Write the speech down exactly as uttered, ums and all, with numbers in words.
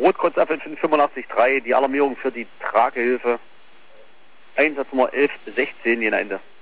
Rotkreuzapfel fünfundachtzig Komma drei, die Alarmierung für die Tragehilfe. Einsatznummer elf sechzehn, je Ende.